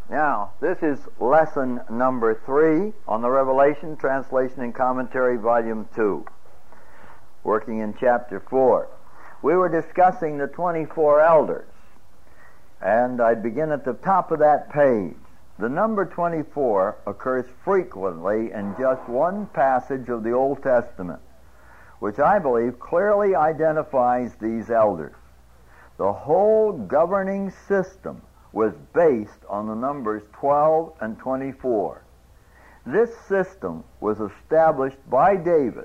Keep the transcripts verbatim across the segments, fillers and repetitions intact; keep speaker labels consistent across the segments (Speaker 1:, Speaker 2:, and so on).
Speaker 1: Now, this is lesson number three on the Revelation, Translation and Commentary, Volume two, working in chapter four. We were discussing the twenty-four elders, and I'd begin at the top of that page. The number twenty-four occurs frequently in just one passage of the Old Testament, which I believe clearly identifies these elders. The whole governing system was based on the numbers twelve and twenty-four. This system was established by David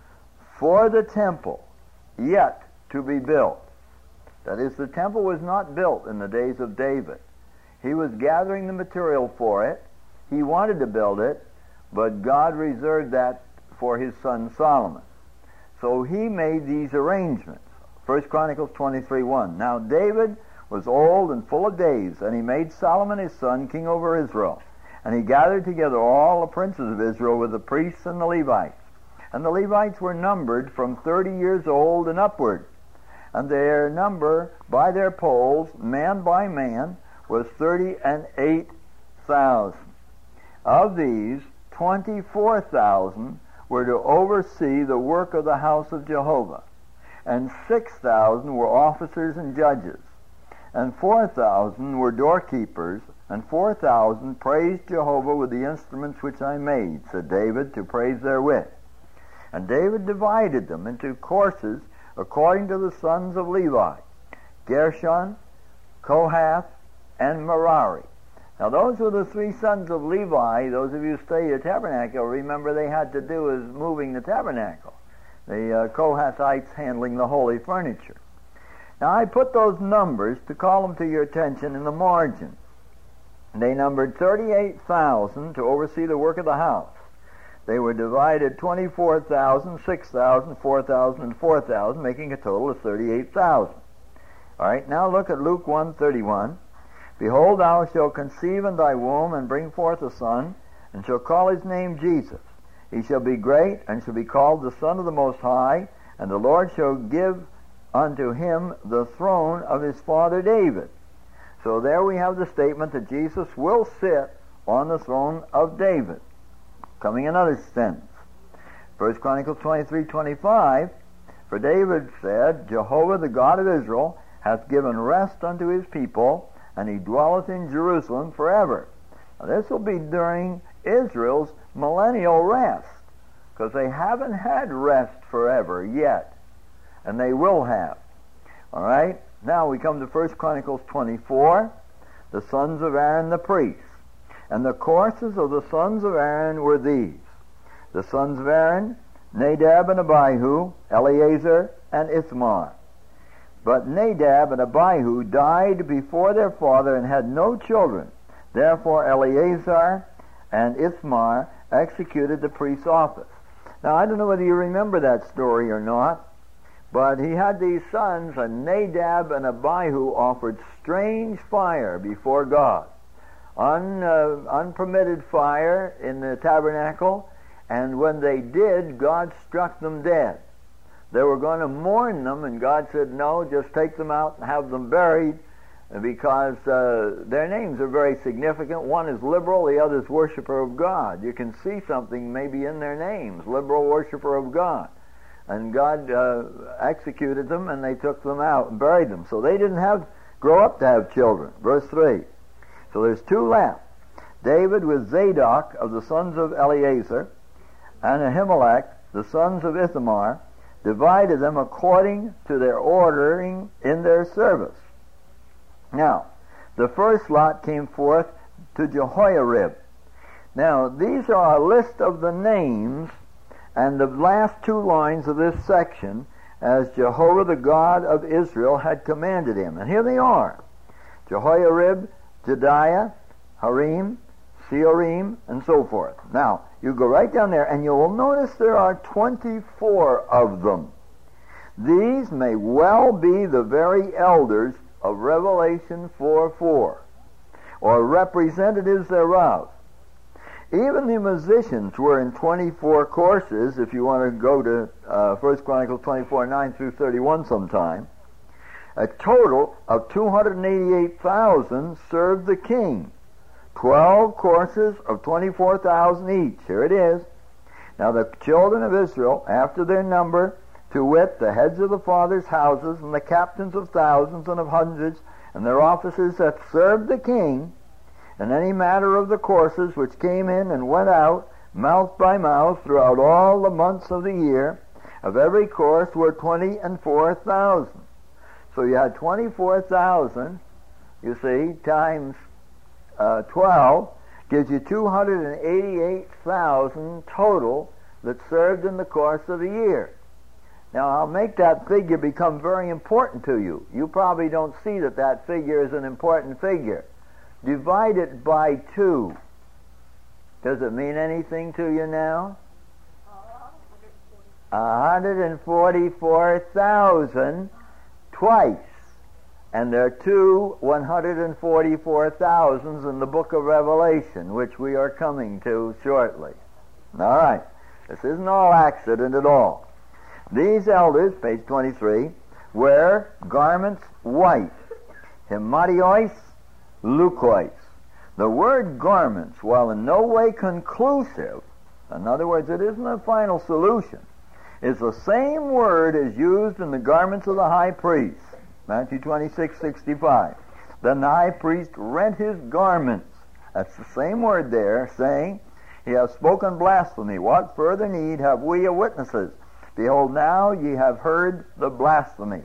Speaker 1: for the temple yet to be built. That is, the temple was not built in the days of David. He was gathering the material for it. He wanted to build it, but God reserved that for his son Solomon. So he made these arrangements. First Chronicles twenty-three one. Now David was old and full of days, and he made Solomon his son king over Israel. And he gathered together all the princes of Israel with the priests and the Levites. And the Levites were numbered from thirty years old and upward. And their number by their polls, man by man, was thirty and eight thousand. Of these, twenty-four thousand were to oversee the work of the house of Jehovah, and six thousand were officers and judges, and four thousand were doorkeepers, and four thousand praised Jehovah with the instruments which I made, said David, to praise therewith. And David divided them into courses according to the sons of Levi, Gershon, Kohath, and Merari. Now those were the three sons of Levi. Those of you who study the tabernacle remember they had to do is moving the tabernacle. The uh, Kohathites handling the holy furniture. Now I put those numbers to call them to your attention in the margin. They numbered thirty-eight thousand to oversee the work of the house. They were divided twenty-four thousand, six thousand, four thousand, and four thousand, making a total of thirty-eight thousand. All right, now look at Luke one thirty-one. Behold, thou shalt conceive in thy womb and bring forth a son, and shall call his name Jesus. He shall be great, and shall be called the Son of the Most High, and the Lord shall give unto him the throne of his father David. So there we have the statement that Jesus will sit on the throne of David. Coming another sentence. First Chronicles twenty-three twenty-five, for David said, Jehovah the God of Israel hath given rest unto his people, and he dwelleth in Jerusalem forever. Now this will be during Israel's millennial rest, because they haven't had rest forever yet, and they will have. All right? Now we come to First Chronicles twenty-four, the sons of Aaron the priests. And the courses of the sons of Aaron were these. The sons of Aaron, Nadab and Abihu, Eleazar and Ithamar. But Nadab and Abihu died before their father and had no children. Therefore Eleazar and Ithamar executed the priest's office. Now I don't know whether you remember that story or not, but he had these sons, and Nadab and Abihu offered strange fire before God. Un, uh, unpermitted fire in the tabernacle, and when they did, God struck them dead. They were going to mourn them, and God said, no, just take them out and have them buried, because uh, their names are very significant. One is liberal, the other is worshiper of God. You can see something maybe in their names, liberal worshiper of God. And God uh, executed them, and they took them out and buried them. So they didn't have grow up to have children. Verse three. So there's two left. David with Zadok of the sons of Eleazar, and Ahimelech, the sons of Ithamar, divided them according to their ordering in their service. Now, the first lot came forth to Jehoiarib. Now, these are a list of the names and the last two lines of this section as Jehovah the God of Israel had commanded him. And here they are. Jehoiarib, Jediah, Harim, Seorim, and so forth. Now, you go right down there, and you will notice there are twenty-four of them. These may well be the very elders of Revelation four four, or representatives thereof. Even the musicians were in twenty-four courses, if you want to go to uh, First Chronicles twenty-four nine through thirty-one sometime. A total of two hundred eighty-eight thousand served the king. Twelve courses of twenty-four thousand each. Here it is. Now the children of Israel, after their number, to wit, the heads of the fathers' houses, and the captains of thousands and of hundreds, and their officers that served the king, and any matter of the courses which came in and went out, mouth by mouth, throughout all the months of the year, of every course were twenty and four thousand. So you had twenty-four thousand, you see, times uh, twelve, gives you two hundred eighty-eight thousand total that served in the course of the year. Now, I'll make that figure become very important to you. You probably don't see that that figure is an important figure. Divide it by two. Does it mean anything to you now? one hundred forty-four thousand twice. And there are two one hundred forty-four thousands in the book of Revelation, which we are coming to shortly. All right. This isn't all accident at all. These elders, page twenty-three, wear garments white, hematios, leukois. The word garments, while in no way conclusive, in other words, it isn't a final solution, is the same word as used in the garments of the high priest. Matthew twenty-six sixty-five. Then the high priest rent his garments. That's the same word there, saying, he hath spoken blasphemy. What further need have we of witnesses? Behold, now ye have heard the blasphemy.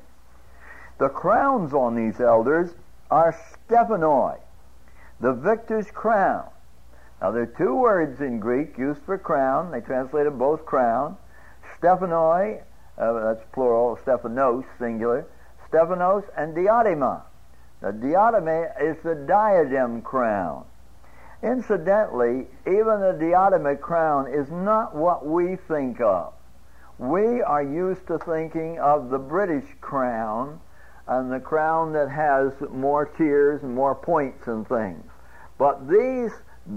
Speaker 1: The crowns on these elders are stephanoi, the victor's crown. Now there are two words in Greek used for crown. They translated both crown. Stephanoi, uh, that's plural, Stephanos, singular. Stephanos and diadema. The diadema is the diadem crown. Incidentally, even the diadema crown is not what we think of. We are used to thinking of the British crown, and the crown that has more tiers and more points and things. But these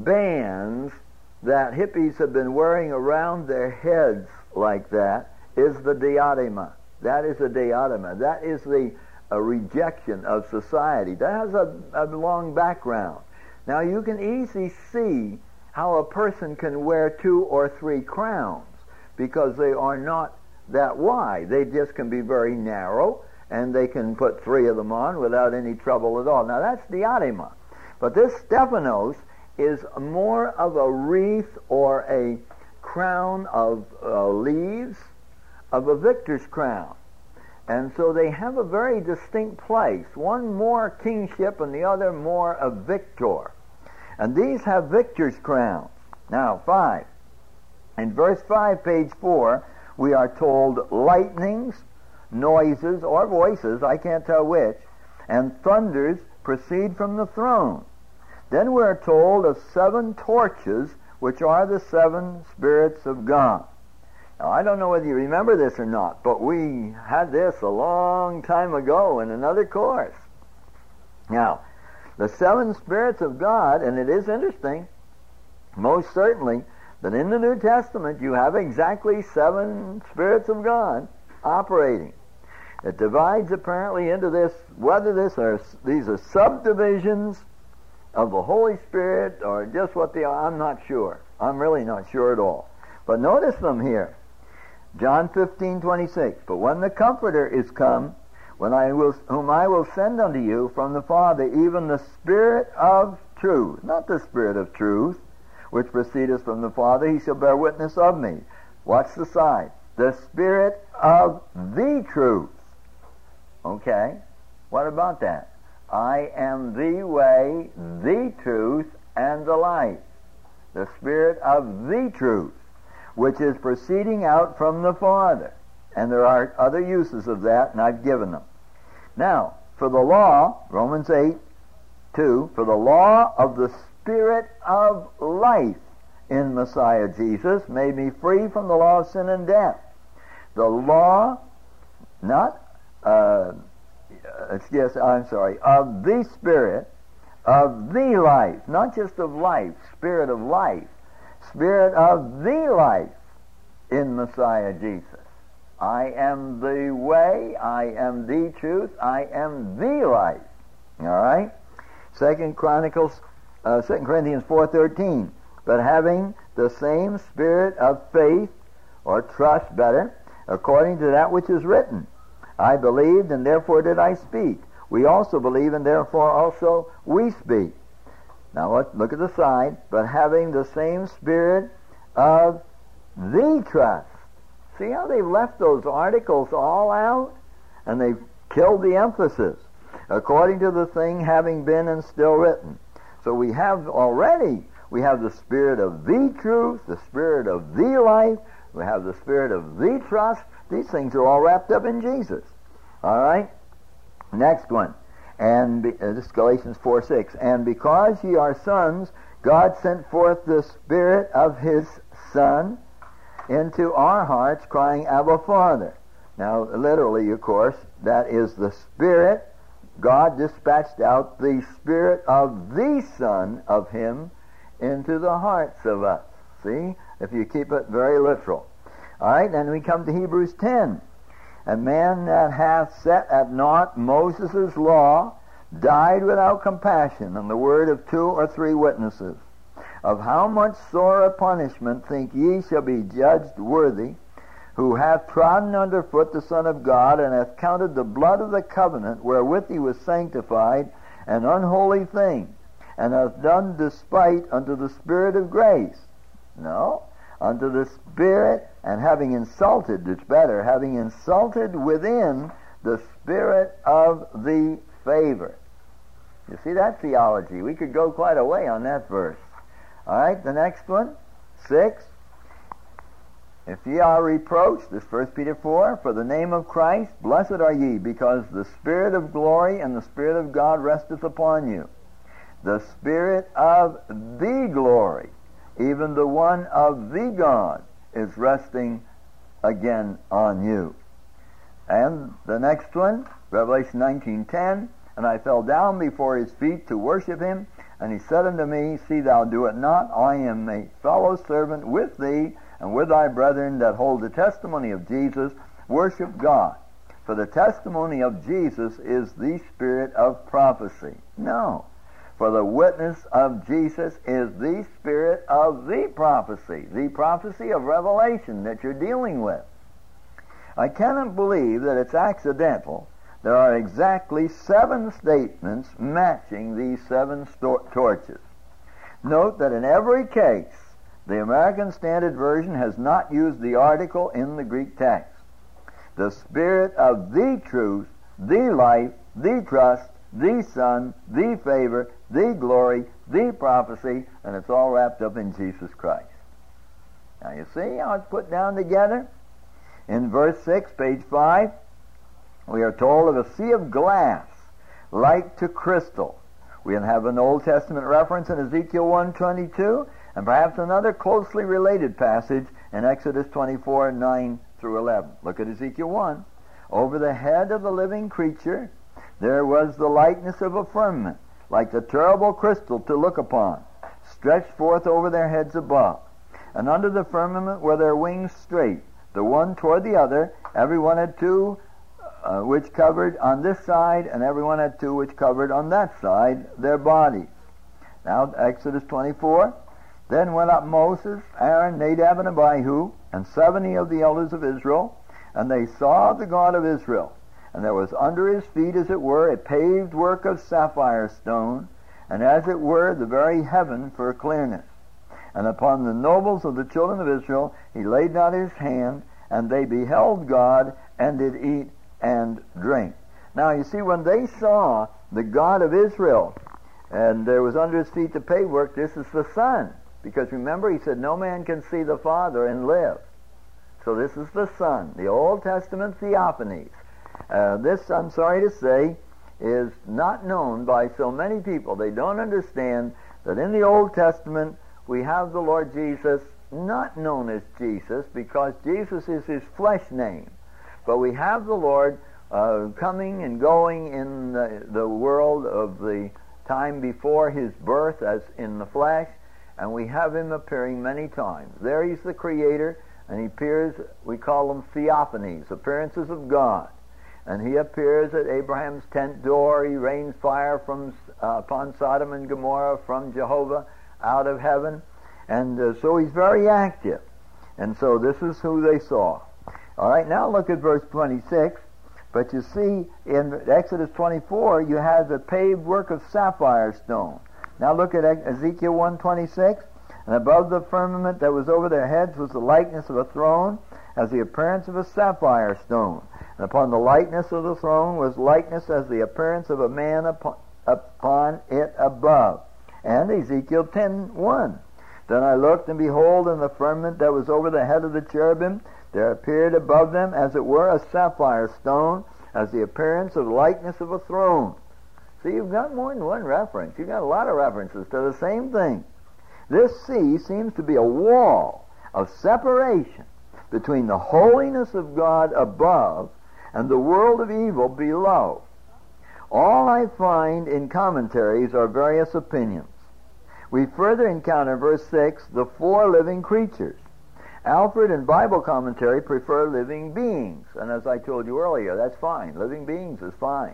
Speaker 1: bands that hippies have been wearing around their heads like that is the diadema. That is a diadema. That is the a rejection of society. That has a, a long background. Now you can easily see how a person can wear two or three crowns, because they are not that wide. They just can be very narrow, and they can put three of them on without any trouble at all. Now that's diadema. But this Stephanos is more of a wreath or a crown of uh, leaves, of a victor's crown. And so they have a very distinct place. One more kingship and the other more a victor. And these have victor's crowns. Now, five. In verse five, page four, we are told lightnings, noises, or voices, I can't tell which, and thunders proceed from the throne. Then we are told of seven torches, which are the seven spirits of God. Now, I don't know whether you remember this or not, but we had this a long time ago in another course. Now, the seven spirits of God, and it is interesting, most certainly, that in the New Testament you have exactly seven spirits of God operating. It divides apparently into this, whether this are, these are subdivisions of the Holy Spirit or just what they are, I'm not sure. I'm really not sure at all. But notice them here. John fifteen twenty-six. But when the Comforter is come, when I will, whom I will send unto you from the Father, even the Spirit of truth, not the Spirit of truth, which proceedeth from the Father, he shall bear witness of me. Watch the side. The Spirit of the truth. Okay? What about that? I am the way, the truth, and the life. The Spirit of the truth, which is proceeding out from the Father. And there are other uses of that, and I've given them. Now, for the law, Romans eight two, for the law of the Spirit of life in Messiah Jesus made me free from the law of sin and death. The law, not, uh, yes, I'm sorry, of the Spirit, of the life, not just of life, Spirit of life, Spirit of the life in Messiah Jesus. I am the way, I am the truth, I am the life. All right? Second Chronicles uh, Second Corinthians four thirteen. But having the same spirit of faith, or trust better, according to that which is written, I believed, and therefore did I speak. We also believe, and therefore also we speak. Now let's look at the side. But having the same spirit of the trust. See how they've left those articles all out? And they've killed the emphasis. According to the thing having been and still written. So we have already, we have the spirit of the truth, the spirit of the life, we have the spirit of the trust. These things are all wrapped up in Jesus. All right? Next one. And be, uh, this is Galatians four six. And because ye are sons, God sent forth the Spirit of His Son into our hearts, crying, Abba, Father. Now, literally, of course, that is the Spirit. God dispatched out the Spirit of the Son of Him into the hearts of us. See? If you keep it very literal. All right, then we come to Hebrews ten. A man that hath set at naught Moses' law died without compassion on the word of two or three witnesses. Of how much sorer punishment think ye shall be judged worthy, who hath trodden under foot the Son of God, and hath counted the blood of the covenant wherewith he was sanctified an unholy thing, and hath done despite unto the Spirit of grace? No, unto the Spirit, and having insulted, it's better, having insulted within the Spirit of the favor. You see that theology? We could go quite a way on that verse. All right, the next one, six. If ye are reproached, this First Peter four, for the name of Christ, blessed are ye, because the Spirit of glory and the Spirit of God resteth upon you. The Spirit of the glory, even the one of the God, is resting again on you. And the next one, Revelation nineteen ten, and I fell down before his feet to worship him, and he said unto me, See thou do it not, I am a fellow servant with thee, and with thy brethren that hold the testimony of Jesus. Worship God. For the testimony of Jesus is the spirit of prophecy. No. For the witness of Jesus is the spirit of the prophecy, the prophecy of Revelation that you're dealing with. I cannot believe that it's accidental. There are exactly seven statements matching these seven sto- torches. Note that in every case, the American Standard Version has not used the article in the Greek text. The Spirit of the truth, the life, the trust, the Son, the favor, the glory, the prophecy, and it's all wrapped up in Jesus Christ. Now you see how it's put down together? In verse six, page five, we are told of a sea of glass, like to crystal. We have an Old Testament reference in Ezekiel one twenty-two, and perhaps another closely related passage in Exodus twenty-four, nine through eleven. Look at Ezekiel one. Over the head of the living creature there was the likeness of a firmament, like the terrible crystal to look upon, stretched forth over their heads above. And under the firmament were their wings straight, the one toward the other. Every one had two uh, which covered on this side, and every one had two which covered on that side their bodies. Now, Exodus twenty-four. Then went up Moses, Aaron, Nadab, and Abihu, and seventy of the elders of Israel, and they saw the God of Israel. And there was under his feet, as it were, a paved work of sapphire stone, and as it were, the very heaven for clearness. And upon the nobles of the children of Israel he laid not his hand, and they beheld God, and did eat and drink. Now you see, when they saw the God of Israel, and there was under his feet the paved work, this is the Son. Because remember, he said, no man can see the Father and live. So this is the Son, the Old Testament theophanies. Uh, this, I'm sorry to say, is not known by so many people. They don't understand that in the Old Testament we have the Lord Jesus not known as Jesus, because Jesus is his flesh name. But we have the Lord uh, coming and going in the, the world of the time before his birth as in the flesh, and we have him appearing many times. There he's the Creator, and he appears, we call them theophanies, appearances of God. And he appears at Abraham's tent door. He rains fire from uh, upon Sodom and Gomorrah from Jehovah out of heaven. And uh, so he's very active. And so this is who they saw. All right, now look at verse twenty-six. But you see, in Exodus twenty-four, you have the paved work of sapphire stone. Now look at Ezekiel one twenty-six. And above the firmament that was over their heads was the likeness of a throne, as the appearance of a sapphire stone. And upon the likeness of the throne was likeness as the appearance of a man upon, upon it above. And Ezekiel ten one. Then I looked, and behold, in the firmament that was over the head of the cherubim, there appeared above them, as it were, a sapphire stone, as the appearance of likeness of a throne. See, you've got more than one reference. You've got a lot of references to the same thing. This sea seems to be a wall of separation between the holiness of God above and the world of evil below. All I find in commentaries are various opinions. We further encounter in verse six the four living creatures. Alfred in Bible commentary prefer living beings, and as I told you earlier, that's fine. Living beings is fine.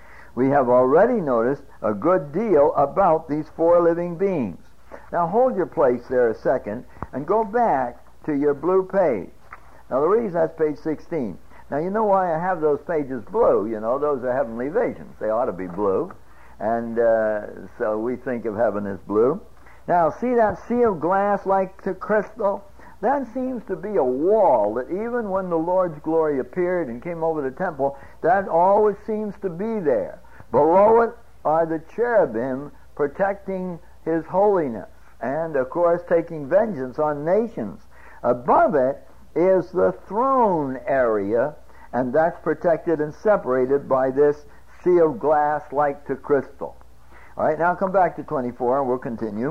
Speaker 1: We have already noticed a good deal about these four living beings. Now hold your place there a second and go back to your blue page. Now the reason that's page sixteen. Now you know why I have those pages blue. You know, those are heavenly visions. They ought to be blue. And uh, so we think of heaven as blue. Now see that sea of glass like to crystal? That seems to be a wall that even when the Lord's glory appeared and came over the temple, that always seems to be there. Below it are the cherubim protecting His holiness and, of course, taking vengeance on nations. Above it is the throne area, and that's protected and separated by this sea of glass like to crystal. All right, now come back to twenty-four, and we'll continue.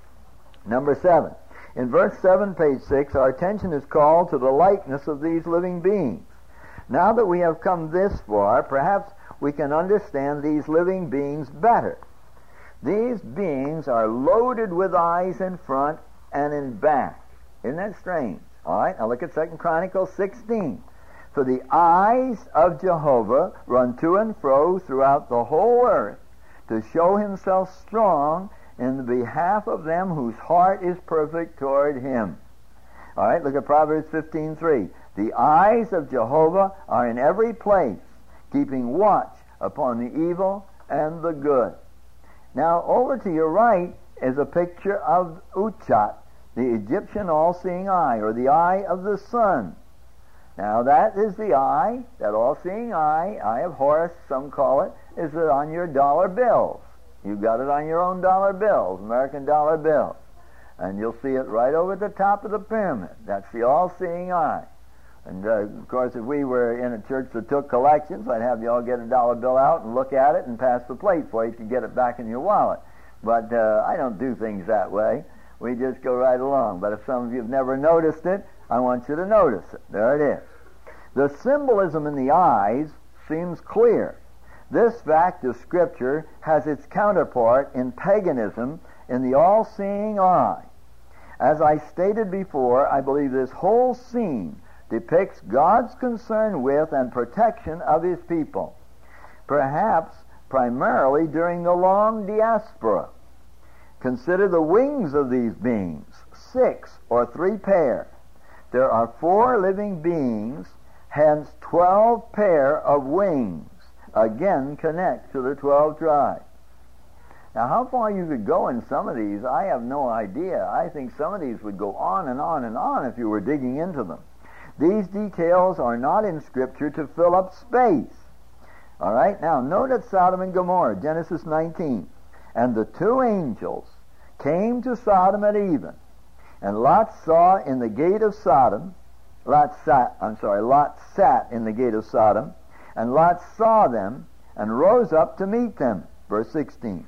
Speaker 1: Number seven. In verse seven, page six, our attention is called to the likeness of these living beings. Now that we have come this far, perhaps we can understand these living beings better. These beings are loaded with eyes in front and in back. Isn't that strange? All right, now look at Second Chronicles sixteen. For the eyes of Jehovah run to and fro throughout the whole earth to show Himself strong in the behalf of them whose heart is perfect toward Him. All right, look at Proverbs fifteen three. The eyes of Jehovah are in every place, keeping watch upon the evil and the good. Now, over to your right is a picture of Uchat, the Egyptian all-seeing eye, or the eye of the sun. Now, that is the eye, that all-seeing eye, eye of Horus, some call it, is on your dollar bills. You've got it on your own dollar bills, American dollar bills. And you'll see it right over at the top of the pyramid. That's the all-seeing eye. And, uh, of course, if we were in a church that took collections, I'd have you all get a dollar bill out and look at it and pass the plate for you to get it back in your wallet. But uh, I don't do things that way. We just go right along. But if some of you have never noticed it, I want you to notice it. There it is. The symbolism in the eyes seems clear. This fact of Scripture has its counterpart in paganism in the all-seeing eye. As I stated before, I believe this whole scene depicts God's concern with and protection of His people, perhaps primarily during the long diaspora. Consider the wings of these beings, six or three pair. There are four living beings, hence twelve pair of wings, again connect to the twelve tribes. Now, how far you could go in some of these, I have no idea. I think some of these would go on and on and on if you were digging into them. These details are not in Scripture to fill up space. All right, now note at Sodom and Gomorrah, Genesis nineteen. And the two angels came to Sodom at even, and Lot saw in the gate of Sodom, Lot sat, I'm sorry, Lot sat in the gate of Sodom, and Lot saw them and rose up to meet them. Verse sixteen.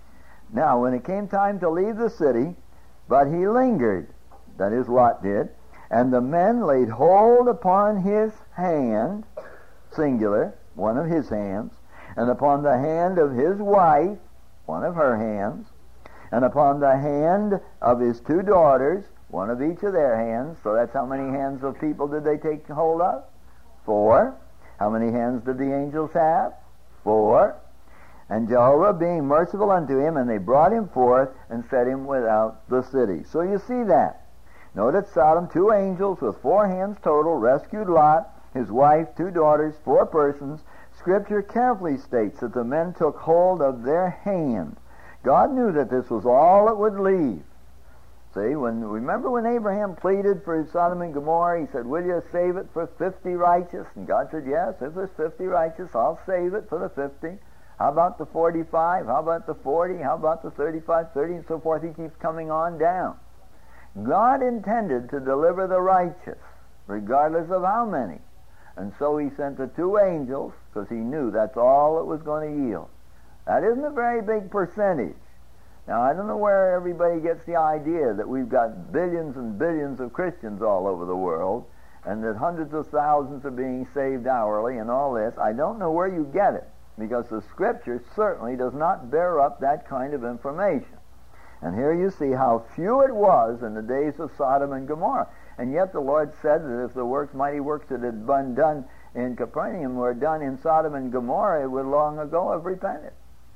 Speaker 1: Now, when it came time to leave the city, but he lingered, that is, Lot did, and the men laid hold upon his hand, singular, one of his hands, and upon the hand of his wife, one of her hands, and upon the hand of his two daughters, one of each of their hands. So that's how many hands of people did they take hold of? Four. How many hands did the angels have? Four. And Jehovah being merciful unto him, and they brought him forth and set him without the city. So you see that. Note at Sodom, two angels with four hands total rescued Lot, his wife, two daughters, four persons. Scripture carefully states that the men took hold of their hand. God knew that this was all it would leave. See, when remember when Abraham pleaded for Sodom and Gomorrah, he said, will you save it for fifty righteous? And God said, yes, if there's fifty righteous, I'll save it for the fifty. How about the forty-five? How about the forty? How about the thirty-five, thirty, and so forth? He keeps coming on down. God intended to deliver the righteous, regardless of how many. And so he sent the two angels, because he knew that's all it was going to yield. That isn't a very big percentage. Now, I don't know where everybody gets the idea that we've got billions and billions of Christians all over the world, and that hundreds of thousands are being saved hourly and all this. I don't know where you get it, because the Scripture certainly does not bear up that kind of information. And here you see how few it was in the days of Sodom and Gomorrah. And yet the Lord said that if the works, mighty works that had been done in Capernaum were done in Sodom and Gomorrah, it would long ago have repented.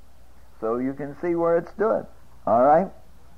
Speaker 1: So you can see where it stood. All right?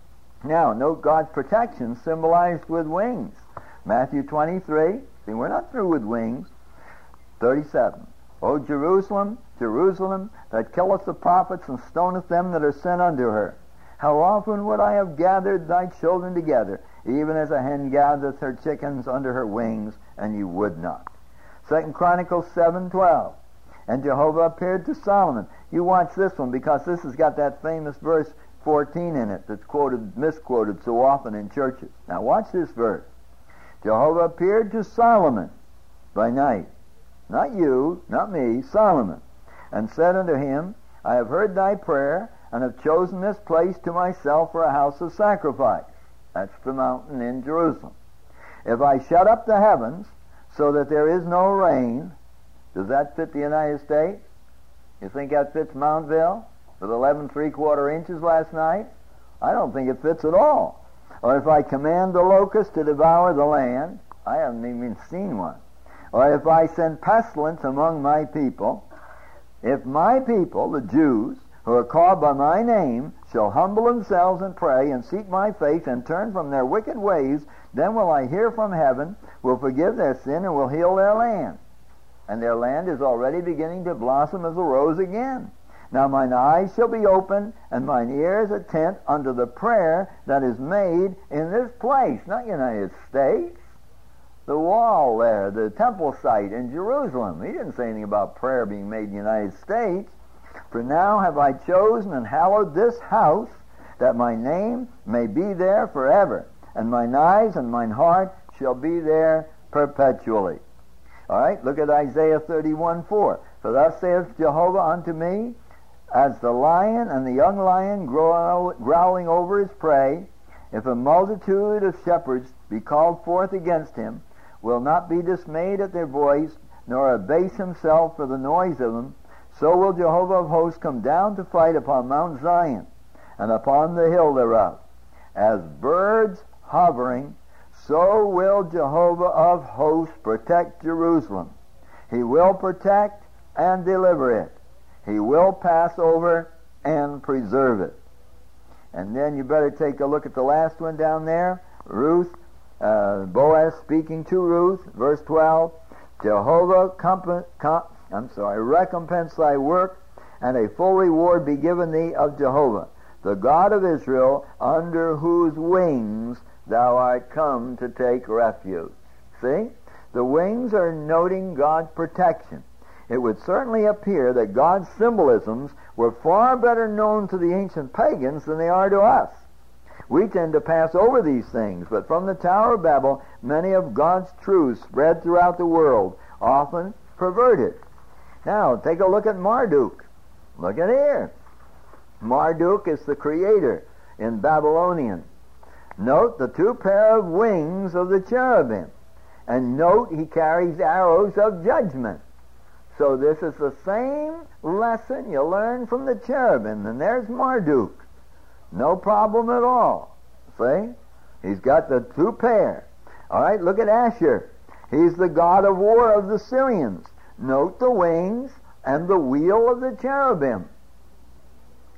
Speaker 1: Now, note God's protection symbolized with wings. Matthew twenty-three. See, we're not through with wings. thirty-seven. O Jerusalem, Jerusalem, that killeth the prophets and stoneth them that are sent unto her. How often would I have gathered thy children together, even as a hen gathereth her chickens under her wings, and you would not. Second Chronicles seven twelve. And Jehovah appeared to Solomon. You watch this one, because this has got that famous verse fourteen in it that's quoted, misquoted so often in churches. Now watch this verse. Jehovah appeared to Solomon by night. Not you, not me, Solomon. And said unto him, I have heard thy prayer, and have chosen this place to myself for a house of sacrifice. That's the mountain in Jerusalem. If I shut up the heavens so that there is no rain, does that fit the United States? You think that fits Mountville with eleven three-quarter inches last night? I don't think it fits at all. Or if I command the locust to devour the land, I haven't even seen one. Or if I send pestilence among my people, if my people, the Jews, who are called by my name, shall humble themselves and pray and seek my face and turn from their wicked ways, then will I hear from heaven, will forgive their sin, and will heal their land. And their land is already beginning to blossom as a rose again. Now mine eyes shall be open, and mine ears attent unto the prayer that is made in this place, not United States. The wall there, the temple site in Jerusalem. He didn't say anything about prayer being made in the United States. For now have I chosen and hallowed this house, that my name may be there forever, and mine eyes and mine heart shall be there perpetually. All right, look at Isaiah thirty-one four. For thus saith Jehovah unto me, as the lion and the young lion growl, growling over his prey, if a multitude of shepherds be called forth against him, will not be dismayed at their voice, nor abase himself for the noise of them, so will Jehovah of hosts come down to fight upon Mount Zion, and upon the hill thereof. As birds hovering, so will Jehovah of hosts protect Jerusalem. He will protect and deliver it. He will pass over and preserve it. And then you better take a look at the last one down there. Ruth, uh, Boaz speaking to Ruth, verse twelve. Jehovah, comp- com- I'm sorry, recompense thy work, and a full reward be given thee of Jehovah, the God of Israel, under whose wings thou art come to take refuge. See? The wings are noting God's protection. It would certainly appear that God's symbolisms were far better known to the ancient pagans than they are to us. We tend to pass over these things, but from the Tower of Babel, many of God's truths spread throughout the world, often perverted. Now, take a look at Marduk. Look at here. Marduk is the creator in Babylonian. Note the two pair of wings of the cherubim. And note he carries arrows of judgment. So this is the same lesson you learn from the cherubim. And there's Marduk. No problem at all. See? He's got the two pair. All right, look at Asher. He's the god of war of the Syrians. Note the wings and the wheel of the cherubim.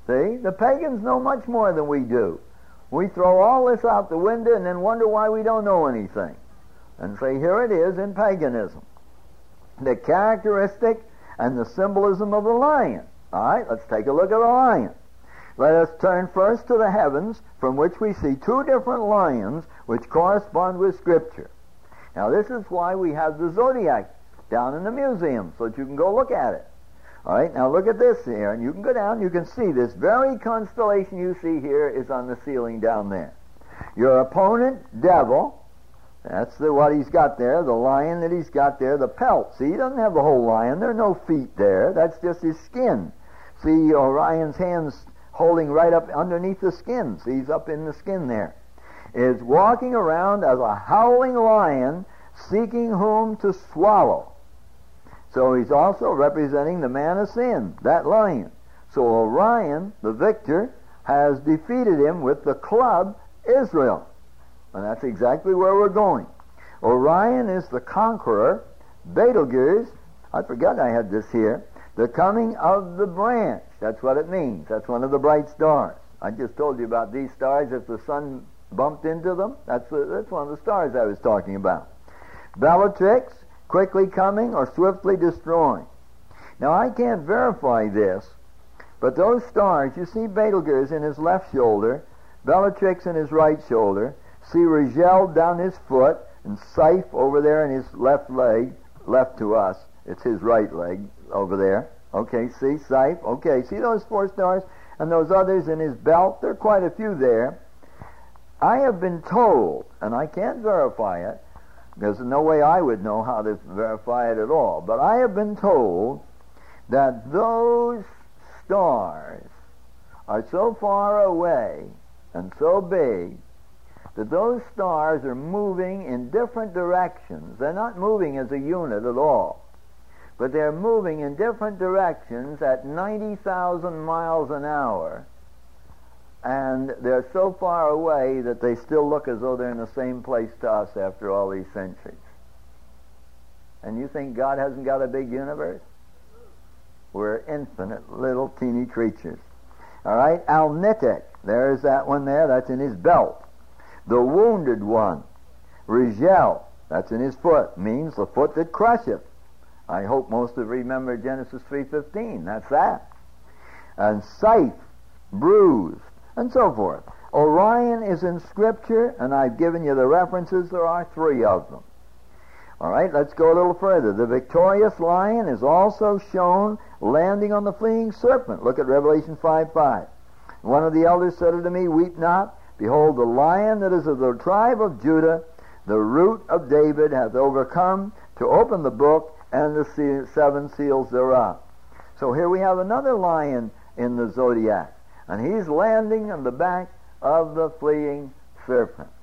Speaker 1: See? The pagans know much more than we do. We throw all this out the window and then wonder why we don't know anything. And say, here it is in paganism. The characteristic and the symbolism of the lion. All right, let's take a look at the lion. Let us turn first to the heavens, from which we see two different lions which correspond with Scripture. Now, this is why we have the zodiac down in the museum, so that you can go look at it. All right, now look at this here, and you can go down, you can see this very constellation you see here is on the ceiling down there. Your opponent, devil, that's the, what he's got there, the lion that he's got there, the pelt. See, he doesn't have the whole lion, there are no feet there, that's just his skin. See, Orion's hands holding right up underneath the skin, see, he's up in the skin there, is walking around as a howling lion, seeking whom to swallow. So he's also representing the man of sin, that lion. So Orion, the victor, has defeated him with the club Israel. And that's exactly where we're going. Orion is the conqueror. Betelgeuse, I forgot I had this here, the coming of the branch. That's what it means. That's one of the bright stars. I just told you about these stars. If the sun bumped into them, that's, the, that's one of the stars I was talking about. Bellatrix, quickly coming or swiftly destroying. Now, I can't verify this, but those stars, you see Betelgeuse in his left shoulder, Bellatrix in his right shoulder, see Rigel down his foot, and Scythe over there in his left leg, left to us, it's his right leg over there. Okay, see, Scythe, okay, see those four stars? And those others in his belt, there are quite a few there. I have been told, and I can't verify it, there's no way I would know how to verify it at all. But I have been told that those stars are so far away and so big that those stars are moving in different directions. They're not moving as a unit at all, but they're moving in different directions at ninety thousand miles an hour. And they're so far away that they still look as though they're in the same place to us after all these centuries. And you think God hasn't got a big universe? We're infinite little teeny creatures. All right, Alnitic, there's that one there, that's in his belt. The wounded one, Rigel, that's in his foot, means the foot that crusheth. I hope most of you remember Genesis three fifteen, that's that. And Scythe, bruised, and so forth. Orion is in Scripture, and I've given you the references. There are three of them. All right, let's go a little further. The victorious lion is also shown landing on the fleeing serpent. Look at Revelation five five. One of the elders said unto me, Weep not. Behold, the lion that is of the tribe of Judah, the root of David, hath overcome to open the book and the seven seals thereof. So here we have another lion in the zodiac. And he's landing on the back of the fleeing serpent.